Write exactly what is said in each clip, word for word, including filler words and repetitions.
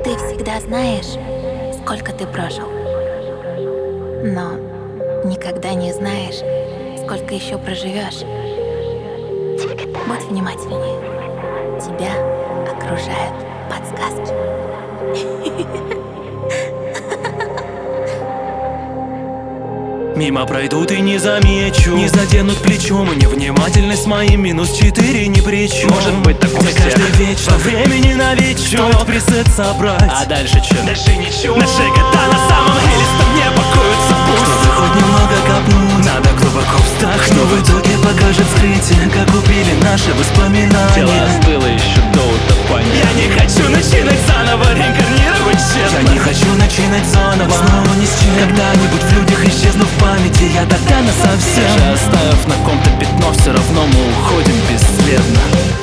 Ты всегда знаешь, сколько ты прожил, но никогда не знаешь, сколько еще проживешь. Будь внимательнее. Тебя окружают подсказки. Мимо пройдут и не замечу, не заденут плечом, и невнимательность моим минус четыре ни при чем. Может быть так у Где всех. каждый вечно времени на вечер. Стоит пресет собрать, А дальше чё? дальше ничего. Наши года на самом деле с тобой не покоятся пусть. Чтобы хоть немного копнуть, надо глубоко вздохнуть. Что в итоге покажет скрытие, как убили наши воспоминания. Тело остыло еще до утопания. Я не хочу начинать заново, реинкарнировать честно. Я не хочу начинать заново, снова ни с чем. Когда-нибудь в людях исчезну в памяти, я тогда насовсем. Даже оставив на ком-то пятно, все равно мы уходим бесследно.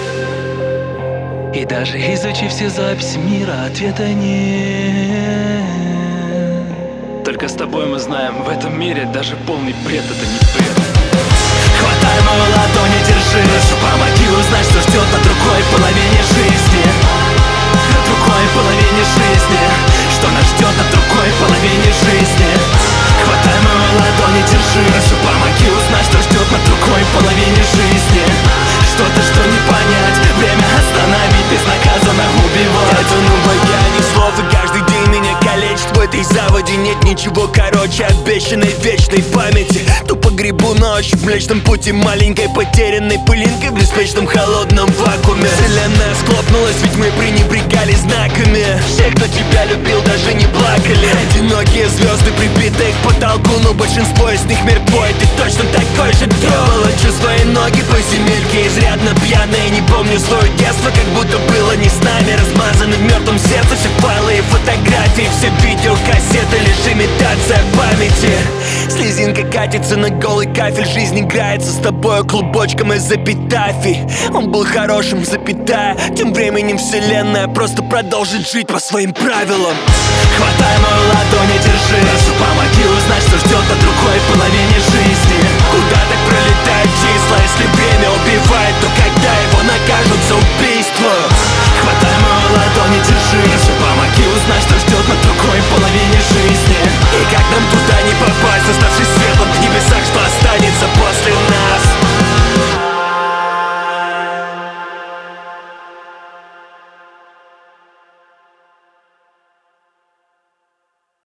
И даже изучив все записи мира, ответа нет. Только с тобой мы знаем, в этом мире даже полный бред — это не бред. Хватай мою ладонь и держи. Прошу, помоги узнать, что ждет на другой половине жизни. На другой половине жизни. Что нас ждет на другой половине жизни. Хватай мою ладонь и держи. Прошу, помоги узнать, что ждет на другой половине жизни. Что-то, что не понять, время остановить, безнаказанно убивать. Это ну баяние слов, и каждый день меня калечит. В этой заводе нет ничего короче обещанной вечной памяти. Тупо гребу ночь в Млечном пути маленькой потерянной пылинкой в беспечном холодном вакууме. Вселенная схлопнулась, ведь мы пренебрегали знаками. Все, кто тебя любил, даже не плакали. Одинокие звезды, прибитые к потолку, но большинство из них мертвое. Ты точно такой же друг. Я волочу свои ноги по земельке, изрядно пьяная. Не помню свое детство, как будто было не с нами. Размазаны в мертвом сердце все файлы и фотографии. Все видеокассеты, лишь имитация памяти. Слезинка катится на голый кафель. Жизнь играется с тобою клубочком из эпитафий. Он был хорошим, запятая. Тем временем вселенная просто продолжит жить по своим правилам. Хватай мою ладонь и держи. Прошу, помоги узнать, что ждет на другой половине жизни. Куда так